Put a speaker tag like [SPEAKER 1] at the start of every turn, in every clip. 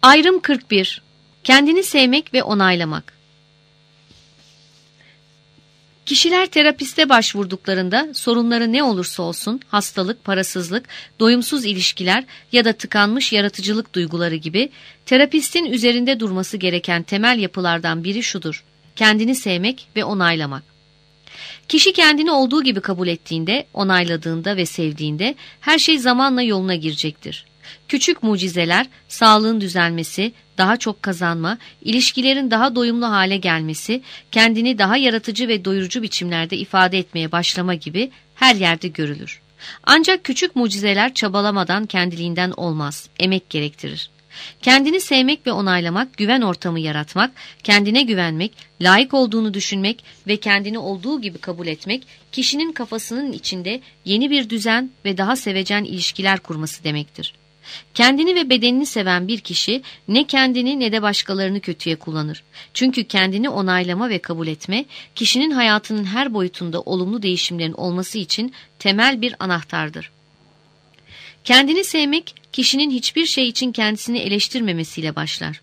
[SPEAKER 1] Ayrım 41. Kendini sevmek ve onaylamak. Kişiler terapiste başvurduklarında sorunları ne olursa olsun, hastalık, parasızlık, doyumsuz ilişkiler ya da tıkanmış yaratıcılık duyguları gibi, terapistin üzerinde durması gereken temel yapılardan biri şudur: kendini sevmek ve onaylamak. Kişi kendini olduğu gibi kabul ettiğinde, onayladığında ve sevdiğinde her şey zamanla yoluna girecektir. Küçük mucizeler, sağlığın düzelmesi, daha çok kazanma, ilişkilerin daha doyumlu hale gelmesi, kendini daha yaratıcı ve doyurucu biçimlerde ifade etmeye başlama gibi her yerde görülür. Ancak küçük mucizeler çabalamadan kendiliğinden olmaz, emek gerektirir. Kendini sevmek ve onaylamak, güven ortamı yaratmak, kendine güvenmek, layık olduğunu düşünmek ve kendini olduğu gibi kabul etmek, kişinin kafasının içinde yeni bir düzen ve daha sevecen ilişkiler kurması demektir. Kendini ve bedenini seven bir kişi ne kendini ne de başkalarını kötüye kullanır. Çünkü kendini onaylama ve kabul etme, kişinin hayatının her boyutunda olumlu değişimlerin olması için temel bir anahtardır. Kendini sevmek, kişinin hiçbir şey için kendisini eleştirmemesiyle başlar.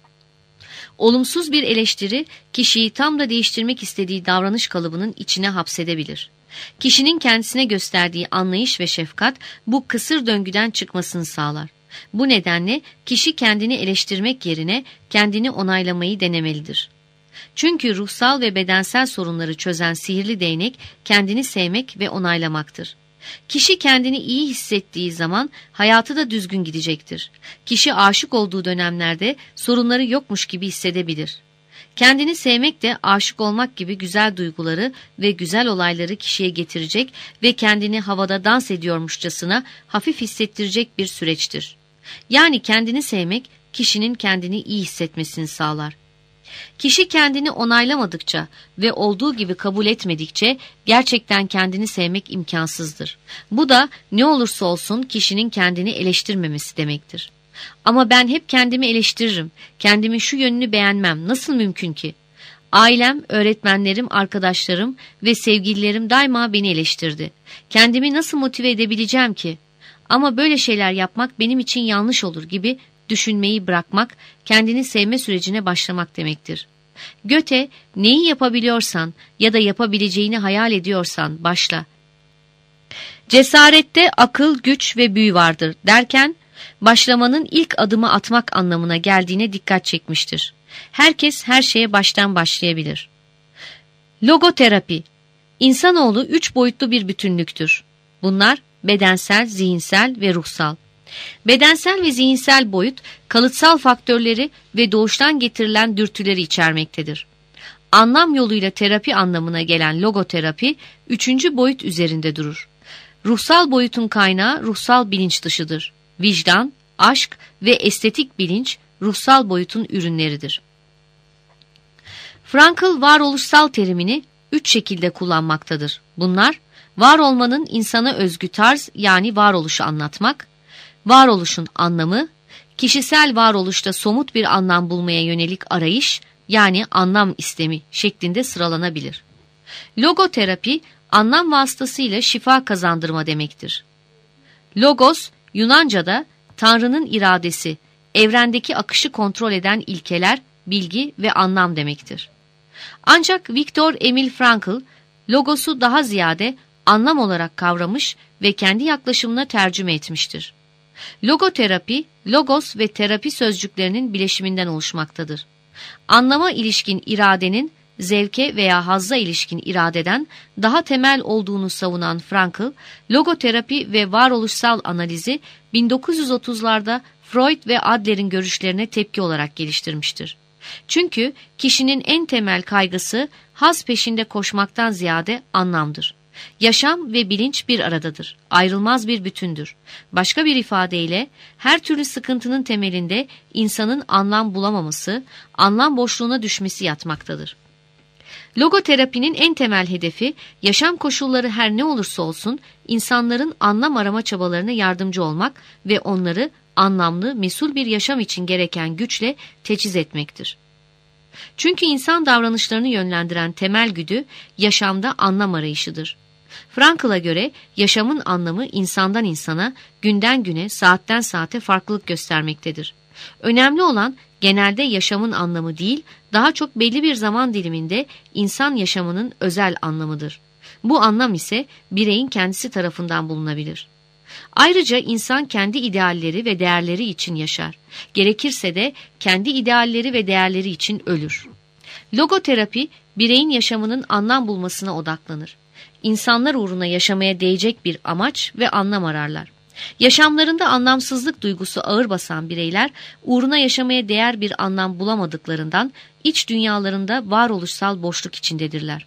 [SPEAKER 1] Olumsuz bir eleştiri, kişiyi tam da değiştirmek istediği davranış kalıbının içine hapsedebilir. Kişinin kendisine gösterdiği anlayış ve şefkat bu kısır döngüden çıkmasını sağlar. Bu nedenle kişi kendini eleştirmek yerine kendini onaylamayı denemelidir. Çünkü ruhsal ve bedensel sorunları çözen sihirli değnek kendini sevmek ve onaylamaktır. Kişi kendini iyi hissettiği zaman hayatı da düzgün gidecektir. Kişi aşık olduğu dönemlerde sorunları yokmuş gibi hissedebilir. Kendini sevmek de aşık olmak gibi güzel duyguları ve güzel olayları kişiye getirecek ve kendini havada dans ediyormuşçasına hafif hissettirecek bir süreçtir. Yani kendini sevmek, kişinin kendini iyi hissetmesini sağlar. Kişi kendini onaylamadıkça ve olduğu gibi kabul etmedikçe gerçekten kendini sevmek imkansızdır. Bu da ne olursa olsun kişinin kendini eleştirmemesi demektir. Ama ben hep kendimi eleştiririm, kendimin şu yönünü beğenmem, nasıl mümkün ki? Ailem, öğretmenlerim, arkadaşlarım ve sevgililerim daima beni eleştirdi. Kendimi nasıl motive edebileceğim ki? Ama böyle şeyler yapmak benim için yanlış olur gibi düşünmeyi bırakmak, kendini sevme sürecine başlamak demektir. Goethe, neyi yapabiliyorsan ya da yapabileceğini hayal ediyorsan başla. Cesarette akıl, güç ve büyü vardır derken, başlamanın ilk adımı atmak anlamına geldiğine dikkat çekmiştir. Herkes her şeye baştan başlayabilir. Logoterapi, insanoğlu 3 boyutlu bir bütünlüktür. Bunlar bedensel, zihinsel ve ruhsal. Bedensel ve zihinsel boyut, kalıtsal faktörleri ve doğuştan getirilen dürtüleri içermektedir. Anlam yoluyla terapi anlamına gelen logoterapi, 3. boyut üzerinde durur. Ruhsal boyutun kaynağı ruhsal bilinç dışıdır. Vicdan, aşk ve estetik bilinç ruhsal boyutun ürünleridir. Frankl varoluşsal terimini 3 şekilde kullanmaktadır. Bunlar, var olmanın insana özgü tarz yani varoluşu anlatmak, varoluşun anlamı, kişisel varoluşta somut bir anlam bulmaya yönelik arayış yani anlam istemi şeklinde sıralanabilir. Logoterapi, anlam vasıtasıyla şifa kazandırma demektir. Logos, Yunanca'da Tanrı'nın iradesi, evrendeki akışı kontrol eden ilkeler, bilgi ve anlam demektir. Ancak Viktor Emil Frankl, logosu daha ziyade anlam olarak kavramış ve kendi yaklaşımına tercüme etmiştir. Logoterapi, logos ve terapi sözcüklerinin bileşiminden oluşmaktadır. Anlama ilişkin iradenin, zevke veya hazza ilişkin iradeden daha temel olduğunu savunan Frankl, logoterapi ve varoluşsal analizi 1930'larda Freud ve Adler'in görüşlerine tepki olarak geliştirmiştir. Çünkü kişinin en temel kaygısı haz peşinde koşmaktan ziyade anlamdır. Yaşam ve bilinç bir aradadır, ayrılmaz bir bütündür. Başka bir ifadeyle her türlü sıkıntının temelinde insanın anlam bulamaması, anlam boşluğuna düşmesi yatmaktadır. Logoterapinin en temel hedefi, yaşam koşulları her ne olursa olsun insanların anlam arama çabalarına yardımcı olmak ve onları anlamlı, mesul bir yaşam için gereken güçle teçhiz etmektir. Çünkü insan davranışlarını yönlendiren temel güdü yaşamda anlam arayışıdır. Frankl'a göre yaşamın anlamı insandan insana, günden güne, saatten saate farklılık göstermektedir. Önemli olan genelde yaşamın anlamı değil, daha çok belli bir zaman diliminde insan yaşamının özel anlamıdır. Bu anlam ise bireyin kendisi tarafından bulunabilir. Ayrıca insan kendi idealleri ve değerleri için yaşar. Gerekirse de kendi idealleri ve değerleri için ölür. Logoterapi, bireyin yaşamının anlam bulmasına odaklanır. İnsanlar uğruna yaşamaya değecek bir amaç ve anlam ararlar. Yaşamlarında anlamsızlık duygusu ağır basan bireyler, uğruna yaşamaya değer bir anlam bulamadıklarından iç dünyalarında varoluşsal boşluk içindedirler.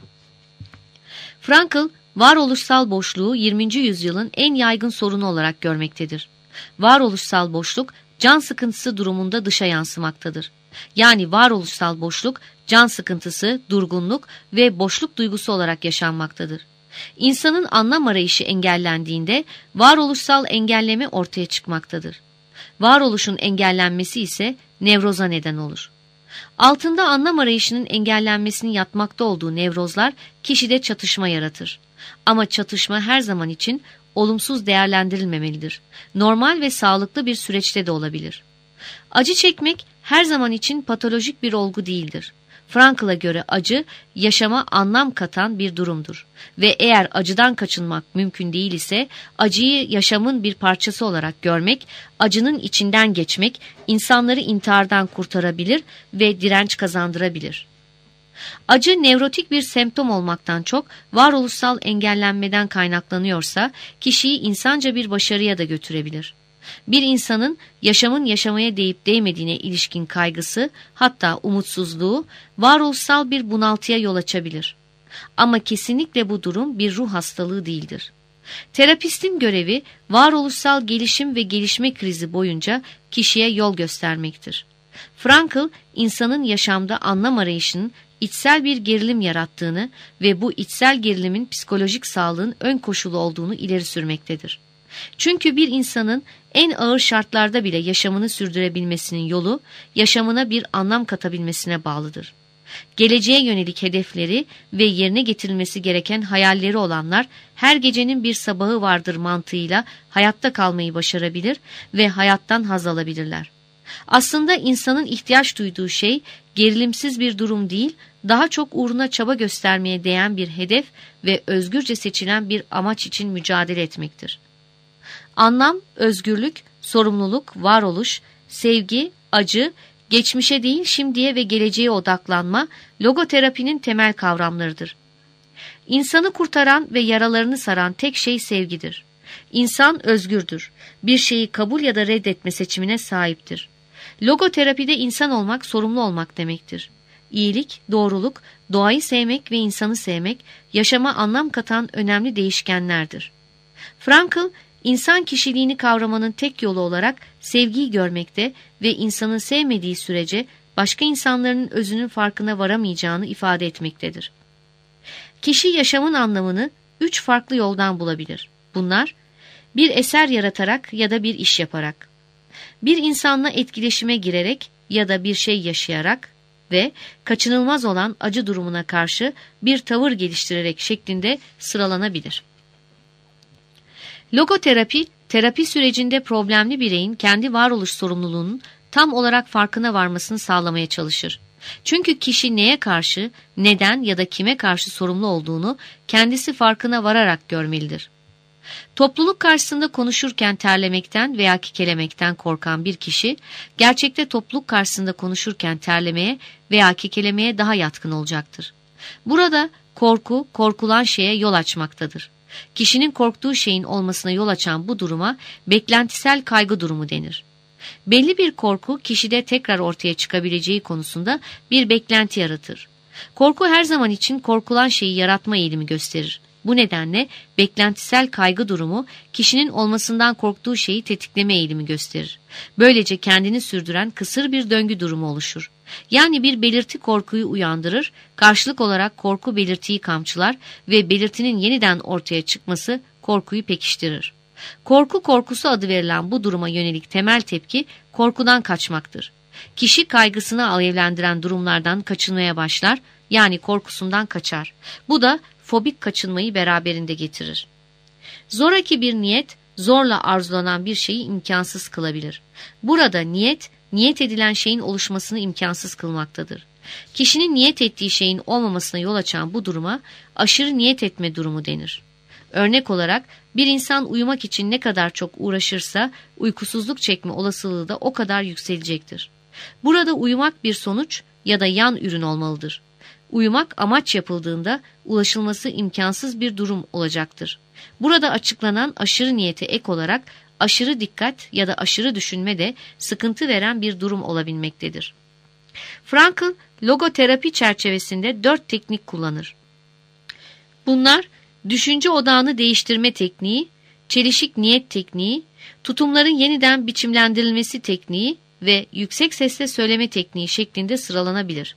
[SPEAKER 1] Frankl, varoluşsal boşluğu 20. yüzyılın en yaygın sorunu olarak görmektedir. Varoluşsal boşluk, can sıkıntısı durumunda dışa yansımaktadır. Yani varoluşsal boşluk, can sıkıntısı, durgunluk ve boşluk duygusu olarak yaşanmaktadır. İnsanın anlam arayışı engellendiğinde varoluşsal engelleme ortaya çıkmaktadır. Varoluşun engellenmesi ise nevroza neden olur. Altında anlam arayışının engellenmesinin yatmakta olduğu nevrozlar kişide çatışma yaratır. Ama çatışma her zaman için olumsuz değerlendirilmemelidir. Normal ve sağlıklı bir süreçte de olabilir. Acı çekmek her zaman için patolojik bir olgu değildir. Frankl'a göre acı, yaşama anlam katan bir durumdur. Ve eğer acıdan kaçınmak mümkün değil ise, acıyı yaşamın bir parçası olarak görmek, acının içinden geçmek, insanları intihardan kurtarabilir ve direnç kazandırabilir. Acı nevrotik bir semptom olmaktan çok varoluşsal engellenmeden kaynaklanıyorsa, kişiyi insanca bir başarıya da götürebilir. Bir insanın yaşamın yaşamaya değip değmediğine ilişkin kaygısı, hatta umutsuzluğu, varoluşsal bir bunaltıya yol açabilir. Ama kesinlikle bu durum bir ruh hastalığı değildir. Terapistin görevi, varoluşsal gelişim ve gelişme krizi boyunca kişiye yol göstermektir. Frankl, insanın yaşamda anlam arayışının içsel bir gerilim yarattığını ve bu içsel gerilimin psikolojik sağlığın ön koşulu olduğunu ileri sürmektedir. Çünkü bir insanın en ağır şartlarda bile yaşamını sürdürebilmesinin yolu, yaşamına bir anlam katabilmesine bağlıdır. Geleceğe yönelik hedefleri ve yerine getirilmesi gereken hayalleri olanlar, her gecenin bir sabahı vardır mantığıyla hayatta kalmayı başarabilir ve hayattan haz alabilirler. Aslında insanın ihtiyaç duyduğu şey, gerilimsiz bir durum değil, daha çok uğruna çaba göstermeye değen bir hedef ve özgürce seçilen bir amaç için mücadele etmektir. Anlam, özgürlük, sorumluluk, varoluş, sevgi, acı, geçmişe değil şimdiye ve geleceğe odaklanma, logoterapinin temel kavramlarıdır. İnsanı kurtaran ve yaralarını saran tek şey sevgidir. İnsan özgürdür. Bir şeyi kabul ya da reddetme seçimine sahiptir. Logoterapide insan olmak, sorumlu olmak demektir. İyilik, doğruluk, doğayı sevmek ve insanı sevmek, yaşama anlam katan önemli değişkenlerdir. Frankl, İnsan kişiliğini kavramanın tek yolu olarak sevgiyi görmekte ve insanı sevmediği sürece başka insanların özünün farkına varamayacağını ifade etmektedir. Kişi yaşamın anlamını 3 farklı yoldan bulabilir. Bunlar, bir eser yaratarak ya da bir iş yaparak, bir insanla etkileşime girerek ya da bir şey yaşayarak ve kaçınılmaz olan acı durumuna karşı bir tavır geliştirerek şeklinde sıralanabilir. Logoterapi, terapi sürecinde problemli bireyin kendi varoluş sorumluluğunun tam olarak farkına varmasını sağlamaya çalışır. Çünkü kişi neye karşı, neden ya da kime karşı sorumlu olduğunu kendisi farkına vararak görmelidir. Topluluk karşısında konuşurken terlemekten veya kekelemekten korkan bir kişi, gerçekte topluluk karşısında konuşurken terlemeye veya kekelemeye daha yatkın olacaktır. Burada korku, korkulan şeye yol açmaktadır. Kişinin korktuğu şeyin olmasına yol açan bu duruma beklentisel kaygı durumu denir. Belli bir korku kişide tekrar ortaya çıkabileceği konusunda bir beklenti yaratır. Korku her zaman için korkulan şeyi yaratma eğilimi gösterir. Bu nedenle beklentisel kaygı durumu kişinin olmasından korktuğu şeyi tetikleme eğilimi gösterir. Böylece kendini sürdüren kısır bir döngü durumu oluşur. Yani bir belirti korkuyu uyandırır, karşılık olarak korku belirtiyi kamçılar ve belirtinin yeniden ortaya çıkması korkuyu pekiştirir. Korku korkusu adı verilen bu duruma yönelik temel tepki korkudan kaçmaktır. Kişi kaygısını alevlendiren durumlardan kaçınmaya başlar, yani korkusundan kaçar. Bu da fobik kaçınmayı beraberinde getirir. Zoraki bir niyet, zorla arzulanan bir şeyi imkansız kılabilir. Burada niyet edilen şeyin oluşmasını imkansız kılmaktadır. Kişinin niyet ettiği şeyin olmamasına yol açan bu duruma aşırı niyet etme durumu denir. Örnek olarak bir insan uyumak için ne kadar çok uğraşırsa uykusuzluk çekme olasılığı da o kadar yükselecektir. Burada uyumak bir sonuç ya da yan ürün olmalıdır. Uyumak amaç yapıldığında ulaşılması imkansız bir durum olacaktır. Burada açıklanan aşırı niyete ek olarak aşırı dikkat ya da aşırı düşünme de sıkıntı veren bir durum olabilmektedir. Frankl, logoterapi çerçevesinde 4 teknik kullanır. Bunlar düşünce odağını değiştirme tekniği, çelişik niyet tekniği, tutumların yeniden biçimlendirilmesi tekniği ve yüksek sesle söyleme tekniği şeklinde sıralanabilir.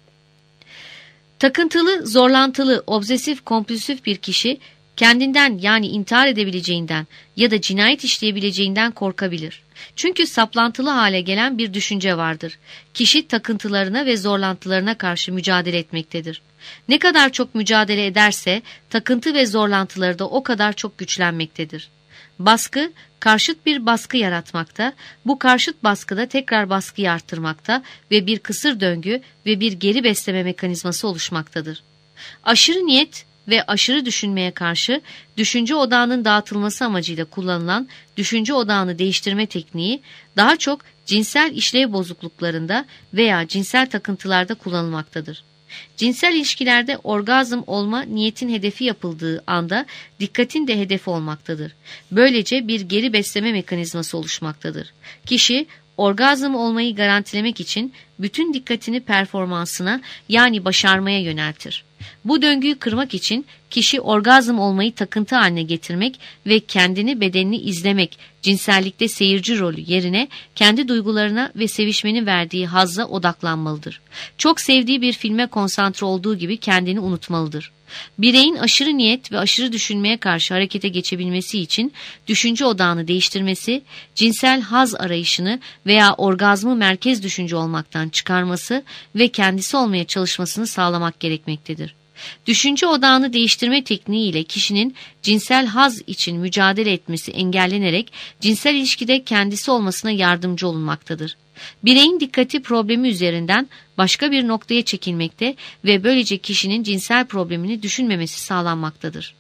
[SPEAKER 1] Takıntılı, zorlantılı, obsesif, kompulsif bir kişi kendinden yani intihar edebileceğinden ya da cinayet işleyebileceğinden korkabilir. Çünkü saplantılı hale gelen bir düşünce vardır. Kişi takıntılarına ve zorlantılarına karşı mücadele etmektedir. Ne kadar çok mücadele ederse takıntı ve zorlantıları da o kadar çok güçlenmektedir. Baskı, karşıt bir baskı yaratmakta, bu karşıt baskıda tekrar baskıyı arttırmakta ve bir kısır döngü ve bir geri besleme mekanizması oluşmaktadır. Aşırı niyet ve aşırı düşünmeye karşı düşünce odağının dağıtılması amacıyla kullanılan düşünce odağını değiştirme tekniği daha çok cinsel işlev bozukluklarında veya cinsel takıntılarda kullanılmaktadır. Cinsel ilişkilerde orgazm olma niyetin hedefi yapıldığı anda dikkatin de hedefi olmaktadır. Böylece bir geri besleme mekanizması oluşmaktadır. Kişi orgazm olmayı garantilemek için bütün dikkatini performansına yani başarmaya yöneltir. Bu döngüyü kırmak için kişi orgazm olmayı takıntı haline getirmek ve kendini bedenini izlemek, cinsellikte seyirci rolü yerine kendi duygularına ve sevişmenin verdiği hazza odaklanmalıdır. Çok sevdiği bir filme konsantre olduğu gibi kendini unutmalıdır. Bireyin aşırı niyet ve aşırı düşünmeye karşı harekete geçebilmesi için düşünce odağını değiştirmesi, cinsel haz arayışını veya orgazmı merkez düşünce olmaktan çıkarması ve kendisi olmaya çalışmasını sağlamak gerekmektedir. Düşünce odağını değiştirme tekniği ile kişinin cinsel haz için mücadele etmesi engellenerek cinsel ilişkide kendisi olmasına yardımcı olunmaktadır. Bireyin dikkati problemi üzerinden başka bir noktaya çekilmekte ve böylece kişinin cinsel problemini düşünmemesi sağlanmaktadır.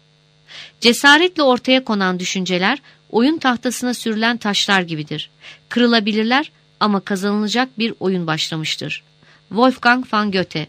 [SPEAKER 1] Cesaretle ortaya konan düşünceler oyun tahtasına sürülen taşlar gibidir. Kırılabilirler ama kazanılacak bir oyun başlamıştır. Wolfgang von Goethe.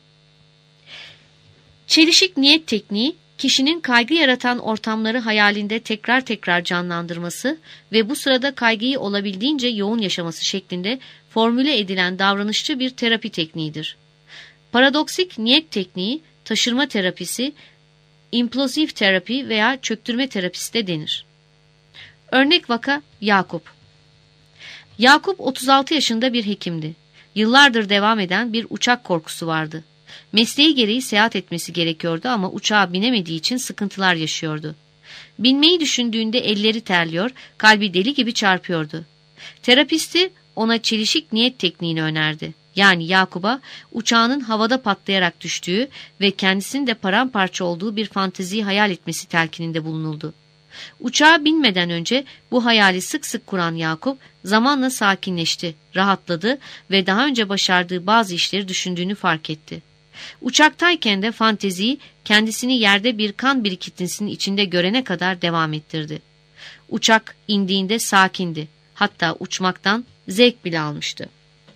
[SPEAKER 1] Çelişik niyet tekniği, kişinin kaygı yaratan ortamları hayalinde tekrar tekrar canlandırması ve bu sırada kaygıyı olabildiğince yoğun yaşaması şeklinde formüle edilen davranışçı bir terapi tekniğidir. Paradoksik niyet tekniği, taşırma terapisi, implosif terapi veya çöktürme terapisi de denir. Örnek vaka Yakup. Yakup 36 yaşında bir hekimdi. Yıllardır devam eden bir uçak korkusu vardı. Mesleği gereği seyahat etmesi gerekiyordu ama uçağa binemediği için sıkıntılar yaşıyordu. Binmeyi düşündüğünde elleri terliyor, kalbi deli gibi çarpıyordu. Terapisti ona çelişik niyet tekniğini önerdi. Yani Yakup'a uçağının havada patlayarak düştüğü ve kendisinin de paramparça olduğu bir fanteziyi hayal etmesi telkininde bulunuldu. Uçağa binmeden önce bu hayali sık sık kuran Yakup zamanla sakinleşti, rahatladı ve daha önce başardığı bazı işleri düşündüğünü fark etti. Uçaktayken de fanteziyi kendisini yerde bir kan birikintisinin içinde görene kadar devam ettirdi. Uçak indiğinde sakindi, hatta uçmaktan zevk bile almıştı.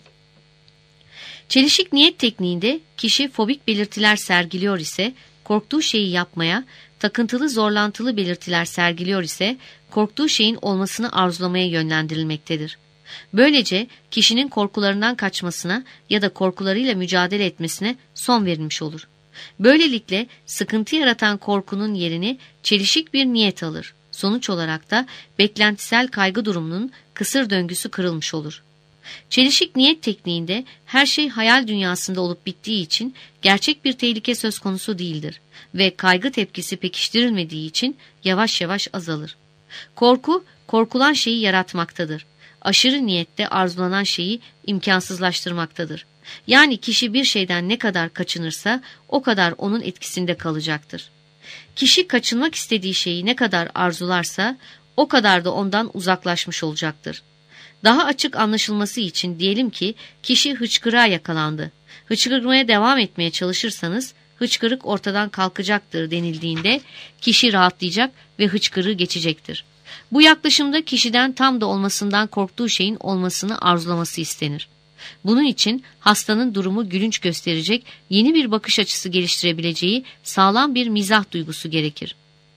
[SPEAKER 1] Çelişik niyet tekniğinde kişi fobik belirtiler sergiliyor ise korktuğu şeyi yapmaya, takıntılı zorlantılı belirtiler sergiliyor ise korktuğu şeyin olmasını arzulamaya yönlendirilmektedir. Böylece kişinin korkularından kaçmasına ya da korkularıyla mücadele etmesine son verilmiş olur. Böylelikle sıkıntı yaratan korkunun yerini çelişik bir niyet alır. Sonuç olarak da beklentisel kaygı durumunun kısır döngüsü kırılmış olur. Çelişik niyet tekniğinde her şey hayal dünyasında olup bittiği için gerçek bir tehlike söz konusu değildir ve kaygı tepkisi pekiştirilmediği için yavaş yavaş azalır. Korku, korkulan şeyi yaratmaktadır. Aşırı niyette arzulanan şeyi imkansızlaştırmaktadır. Yani kişi bir şeyden ne kadar kaçınırsa o kadar onun etkisinde kalacaktır. Kişi kaçınmak istediği şeyi ne kadar arzularsa o kadar da ondan uzaklaşmış olacaktır. Daha açık anlaşılması için diyelim ki kişi hıçkırığa yakalandı. Hıçkırmaya devam etmeye çalışırsanız hıçkırık ortadan kalkacaktır denildiğinde kişi rahatlayacak ve hıçkırığı geçecektir. Bu yaklaşımda kişiden tam da olmasından korktuğu şeyin olmasını arzulaması istenir. Bunun için hastanın durumu gülünç gösterecek, yeni bir bakış açısı geliştirebileceği sağlam bir mizah duygusu gerekir.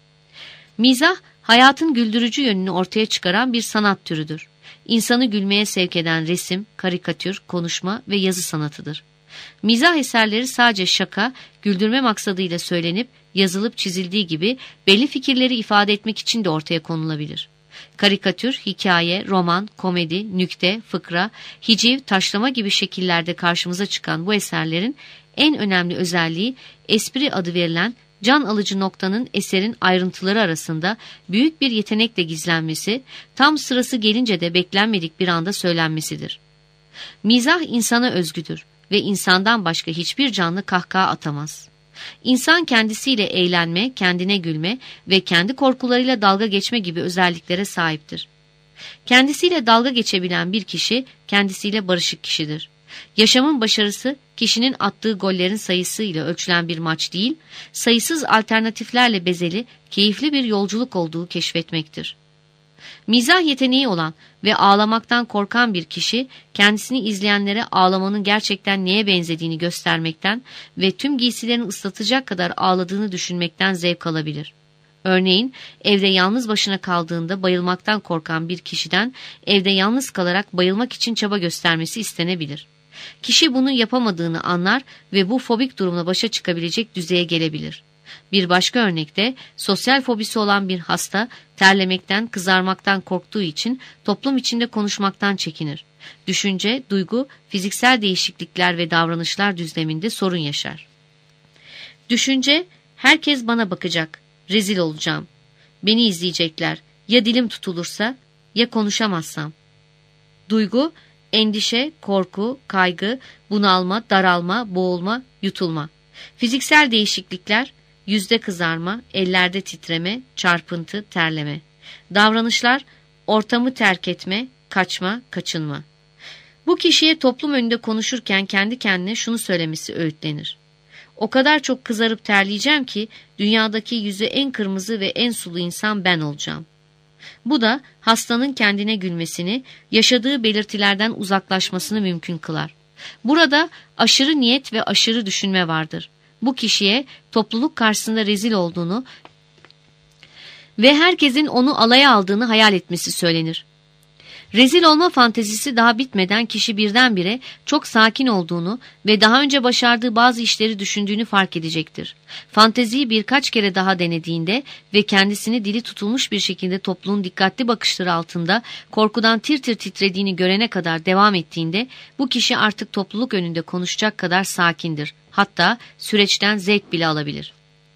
[SPEAKER 1] Mizah, hayatın güldürücü yönünü ortaya çıkaran bir sanat türüdür. İnsanı gülmeye sevk eden resim, karikatür, konuşma ve yazı sanatıdır. Mizah eserleri sadece şaka, güldürme maksadıyla söylenip, yazılıp çizildiği gibi belli fikirleri ifade etmek için de ortaya konulabilir. Karikatür, hikaye, roman, komedi, nükte, fıkra, hiciv, taşlama gibi şekillerde karşımıza çıkan bu eserlerin en önemli özelliği espri adı verilen can alıcı noktanın eserin ayrıntıları arasında büyük bir yetenekle gizlenmesi, tam sırası gelince de beklenmedik bir anda söylenmesidir. Mizah insana özgüdür ve insandan başka hiçbir canlı kahkaha atamaz. İnsan kendisiyle eğlenme, kendine gülme ve kendi korkularıyla dalga geçme gibi özelliklere sahiptir. Kendisiyle dalga geçebilen bir kişi, kendisiyle barışık kişidir. Yaşamın başarısı, kişinin attığı gollerin sayısıyla ölçülen bir maç değil, sayısız alternatiflerle bezeli, keyifli bir yolculuk olduğu keşfetmektir. Mizah yeteneği olan ve ağlamaktan korkan bir kişi, kendisini izleyenlere ağlamanın gerçekten neye benzediğini göstermekten ve tüm giysilerini ıslatacak kadar ağladığını düşünmekten zevk alabilir. Örneğin, evde yalnız başına kaldığında bayılmaktan korkan bir kişiden evde yalnız kalarak bayılmak için çaba göstermesi istenebilir. Kişi bunu yapamadığını anlar ve bu fobik durumla başa çıkabilecek düzeye gelebilir. Bir başka örnekte sosyal fobisi olan bir hasta terlemekten, kızarmaktan korktuğu için toplum içinde konuşmaktan çekinir. Düşünce, duygu, fiziksel değişiklikler ve davranışlar düzleminde sorun yaşar. Düşünce, herkes bana bakacak, rezil olacağım, beni izleyecekler, ya dilim tutulursa, ya konuşamazsam. Duygu, endişe, korku, kaygı, bunalma, daralma, boğulma, yutulma. Fiziksel değişiklikler, yüzde kızarma, ellerde titreme, çarpıntı, terleme. Davranışlar, ortamı terk etme, kaçma, kaçınma. Bu kişiye toplum önünde konuşurken kendi kendine şunu söylemesi öğütlenir. O kadar çok kızarıp terleyeceğim ki dünyadaki yüzü en kırmızı ve en sulu insan ben olacağım. Bu da hastanın kendine gülmesini, yaşadığı belirtilerden uzaklaşmasını mümkün kılar. Burada aşırı niyet ve aşırı düşünme vardır. Bu kişiye topluluk karşısında rezil olduğunu ve herkesin onu alaya aldığını hayal etmesi söylenir. Rezil olma fantezisi daha bitmeden kişi birdenbire çok sakin olduğunu ve daha önce başardığı bazı işleri düşündüğünü fark edecektir. Fanteziyi birkaç kere daha denediğinde ve kendisini dili tutulmuş bir şekilde topluluğun dikkatli bakışları altında korkudan tir tir titrediğini görene kadar devam ettiğinde bu kişi artık topluluk önünde konuşacak kadar sakindir. Hatta süreçten zevk bile alabilir.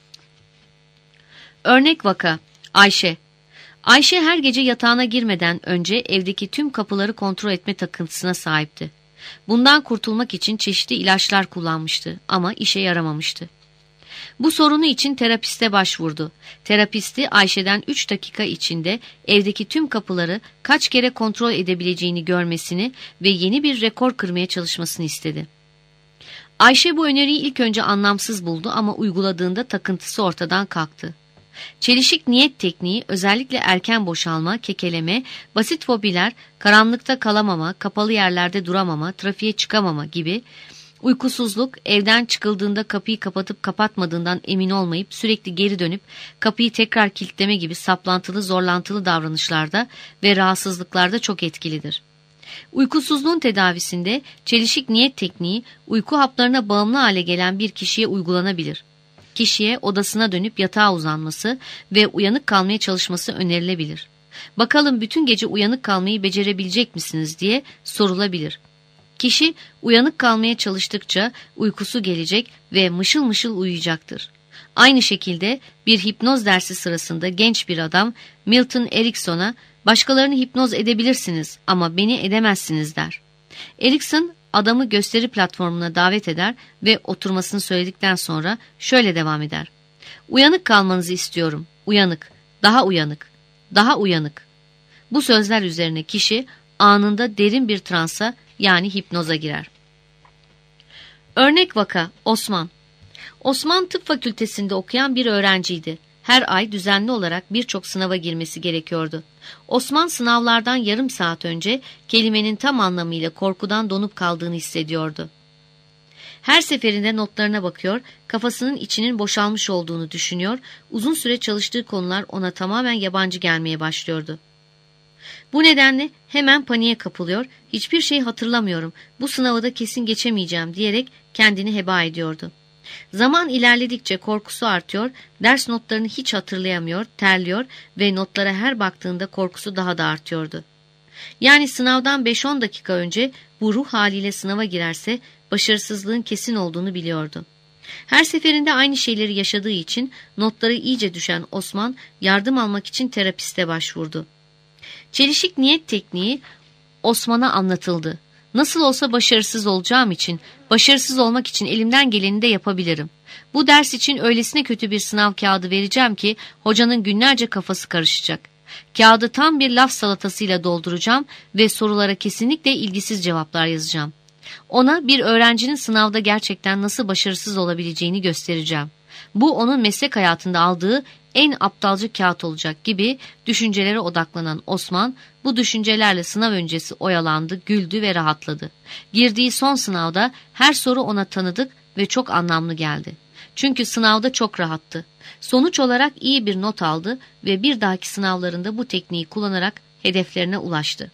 [SPEAKER 1] Örnek vaka: Ayşe. Ayşe her gece yatağına girmeden önce evdeki tüm kapıları kontrol etme takıntısına sahipti. Bundan kurtulmak için çeşitli ilaçlar kullanmıştı ama işe yaramamıştı. Bu sorunu için terapiste başvurdu. Terapisti Ayşe'den 3 dakika içinde evdeki tüm kapıları kaç kere kontrol edebileceğini görmesini ve yeni bir rekor kırmaya çalışmasını istedi. Ayşe bu öneriyi ilk önce anlamsız buldu ama uyguladığında takıntısı ortadan kalktı. Çelişik niyet tekniği özellikle erken boşalma, kekeleme, basit fobiler, karanlıkta kalamama, kapalı yerlerde duramama, trafiğe çıkamama gibi, uykusuzluk, evden çıkıldığında kapıyı kapatıp kapatmadığından emin olmayıp sürekli geri dönüp kapıyı tekrar kilitleme gibi saplantılı, zorlantılı davranışlarda ve rahatsızlıklarda çok etkilidir. Uykusuzluğun tedavisinde çelişik niyet tekniği uyku haplarına bağımlı hale gelen bir kişiye uygulanabilir. Kişiye odasına dönüp yatağa uzanması ve uyanık kalmaya çalışması önerilebilir. Bakalım bütün gece uyanık kalmayı becerebilecek misiniz diye sorulabilir. Kişi uyanık kalmaya çalıştıkça uykusu gelecek ve mışıl mışıl uyuyacaktır. Aynı şekilde bir hipnoz dersi sırasında genç bir adam Milton Erickson'a "Başkalarını hipnoz edebilirsiniz ama beni edemezsiniz" der. Erikson adamı gösteri platformuna davet eder ve oturmasını söyledikten sonra şöyle devam eder. "Uyanık kalmanızı istiyorum. Uyanık, daha uyanık, daha uyanık. Bu sözler üzerine kişi anında derin bir transa yani hipnoza girer. Örnek vaka Osman. Osman tıp fakültesinde okuyan bir öğrenciydi. Her ay düzenli olarak birçok sınava girmesi gerekiyordu. Osman sınavlardan yarım saat önce kelimenin tam anlamıyla korkudan donup kaldığını hissediyordu. Her seferinde notlarına bakıyor, kafasının içinin boşalmış olduğunu düşünüyor, uzun süre çalıştığı konular ona tamamen yabancı gelmeye başlıyordu. Bu nedenle hemen paniğe kapılıyor, hiçbir şey hatırlamıyorum, bu sınavı da kesin geçemeyeceğim diyerek kendini heba ediyordu. Zaman ilerledikçe korkusu artıyor, ders notlarını hiç hatırlayamıyor, terliyor ve notlara her baktığında korkusu daha da artıyordu. Yani sınavdan 5-10 dakika önce bu ruh haliyle sınava girerse başarısızlığın kesin olduğunu biliyordu. Her seferinde aynı şeyleri yaşadığı için notları iyice düşen Osman yardım almak için terapiste başvurdu. Çelişik niyet tekniği Osman'a anlatıldı. Nasıl olsa başarısız olacağım için, başarısız olmak için elimden geleni de yapabilirim. Bu ders için öylesine kötü bir sınav kağıdı vereceğim ki hocanın günlerce kafası karışacak. Kağıdı tam bir laf salatasıyla dolduracağım ve sorulara kesinlikle ilgisiz cevaplar yazacağım. Ona bir öğrencinin sınavda gerçekten nasıl başarısız olabileceğini göstereceğim. Bu onun meslek hayatında aldığı en aptalca kağıt olacak gibi düşüncelere odaklanan Osman bu düşüncelerle sınav öncesi oyalandı, güldü ve rahatladı. Girdiği son sınavda her soru ona tanıdık ve çok anlamlı geldi. Çünkü sınavda çok rahattı. Sonuç olarak iyi bir not aldı ve bir dahaki sınavlarında bu tekniği kullanarak hedeflerine ulaştı.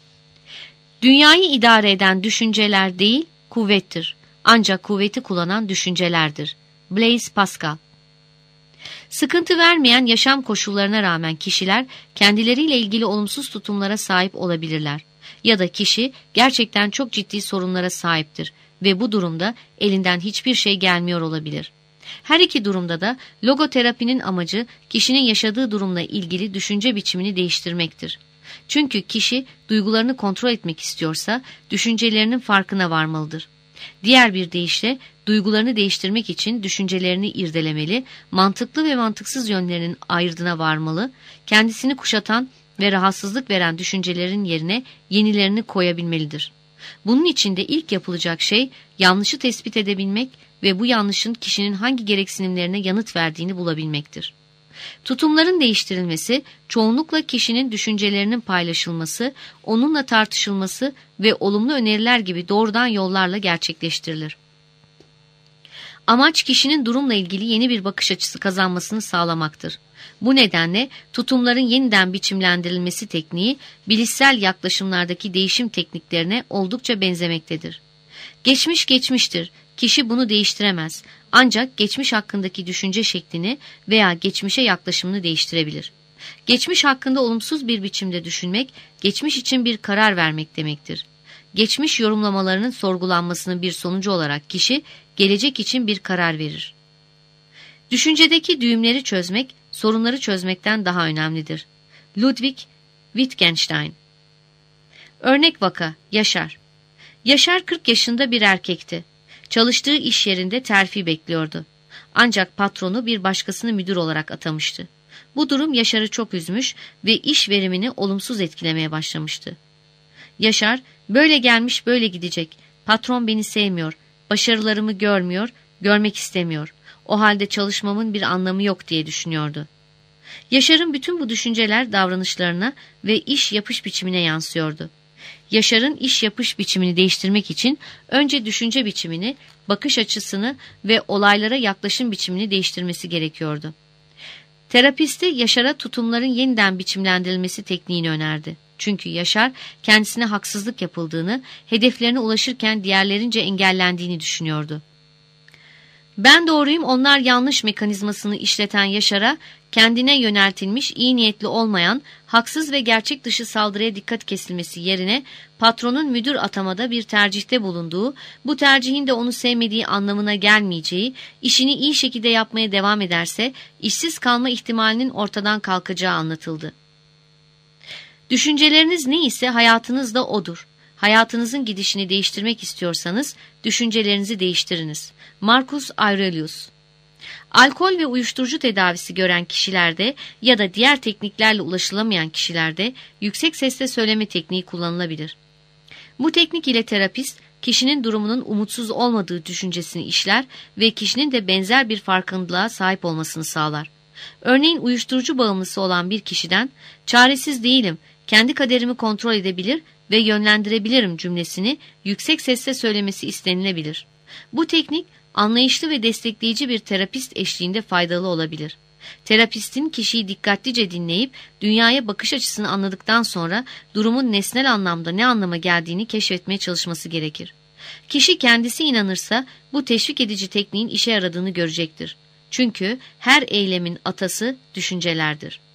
[SPEAKER 1] Dünyayı idare eden düşünceler değil, kuvvettir. Ancak kuvveti kullanan düşüncelerdir. Blaise Pascal. Sıkıntı vermeyen yaşam koşullarına rağmen kişiler kendileriyle ilgili olumsuz tutumlara sahip olabilirler. Ya da kişi gerçekten çok ciddi sorunlara sahiptir ve bu durumda elinden hiçbir şey gelmiyor olabilir. Her iki durumda da logoterapinin amacı kişinin yaşadığı durumla ilgili düşünce biçimini değiştirmektir. Çünkü kişi duygularını kontrol etmek istiyorsa düşüncelerinin farkına varmalıdır. Diğer bir deyişle duygularını değiştirmek için düşüncelerini irdelemeli, mantıklı ve mantıksız yönlerinin ayırdına varmalı, kendisini kuşatan ve rahatsızlık veren düşüncelerin yerine yenilerini koyabilmelidir. Bunun için de ilk yapılacak şey yanlışı tespit edebilmek ve bu yanlışın kişinin hangi gereksinimlerine yanıt verdiğini bulabilmektir. Tutumların değiştirilmesi, çoğunlukla kişinin düşüncelerinin paylaşılması, onunla tartışılması ve olumlu öneriler gibi doğrudan yollarla gerçekleştirilir. Amaç kişinin durumla ilgili yeni bir bakış açısı kazanmasını sağlamaktır. Bu nedenle tutumların yeniden biçimlendirilmesi tekniği, bilişsel yaklaşımlardaki değişim tekniklerine oldukça benzemektedir. Geçmiş geçmiştir. Kişi bunu değiştiremez. Ancak geçmiş hakkındaki düşünce şeklini veya geçmişe yaklaşımını değiştirebilir. Geçmiş hakkında olumsuz bir biçimde düşünmek, geçmiş için bir karar vermek demektir. Geçmiş yorumlamalarının sorgulanmasının bir sonucu olarak kişi, gelecek için bir karar verir. Düşüncedeki düğümleri çözmek, sorunları çözmekten daha önemlidir. Ludwig Wittgenstein. Örnek vaka, Yaşar. Yaşar 40 yaşında bir erkekti. Çalıştığı iş yerinde terfi bekliyordu. Ancak patronu bir başkasını müdür olarak atamıştı. Bu durum Yaşar'ı çok üzmüş ve iş verimini olumsuz etkilemeye başlamıştı. Yaşar, böyle gelmiş böyle gidecek, patron beni sevmiyor, başarılarımı görmüyor, görmek istemiyor. O halde çalışmamın bir anlamı yok diye düşünüyordu. Yaşar'ın bütün bu düşünceler davranışlarına ve iş yapış biçimine yansıyordu. Yaşar'ın iş yapış biçimini değiştirmek için önce düşünce biçimini, bakış açısını ve olaylara yaklaşım biçimini değiştirmesi gerekiyordu. Terapisti Yaşar'a tutumların yeniden biçimlendirilmesi tekniğini önerdi. Çünkü Yaşar kendisine haksızlık yapıldığını, hedeflerine ulaşırken diğerlerince engellendiğini düşünüyordu. Ben doğruyum, onlar yanlış mekanizmasını işleten Yaşar'a kendine yöneltilmiş, iyi niyetli olmayan, haksız ve gerçek dışı saldırıya dikkat kesilmesi yerine patronun müdür atamada bir tercihte bulunduğu, bu tercihin de onu sevmediği anlamına gelmeyeceği, işini iyi şekilde yapmaya devam ederse işsiz kalma ihtimalinin ortadan kalkacağı anlatıldı. Düşünceleriniz ne ise hayatınız da odur. Hayatınızın gidişini değiştirmek istiyorsanız düşüncelerinizi değiştiriniz. Marcus Aurelius. Alkol ve uyuşturucu tedavisi gören kişilerde ya da diğer tekniklerle ulaşılamayan kişilerde yüksek sesle söyleme tekniği kullanılabilir. Bu teknik ile terapist, kişinin durumunun umutsuz olmadığı düşüncesini işler ve kişinin de benzer bir farkındalığa sahip olmasını sağlar. Örneğin uyuşturucu bağımlısı olan bir kişiden "çaresiz değilim, kendi kaderimi kontrol edebilir ve yönlendirebilirim" cümlesini yüksek sesle söylemesi istenilebilir. Bu teknik, anlayışlı ve destekleyici bir terapist eşliğinde faydalı olabilir. Terapistin kişiyi dikkatlice dinleyip dünyaya bakış açısını anladıktan sonra durumun nesnel anlamda ne anlama geldiğini keşfetmeye çalışması gerekir. Kişi kendisi inanırsa bu teşvik edici tekniğin işe yaradığını görecektir. Çünkü her eylemin atası düşüncelerdir.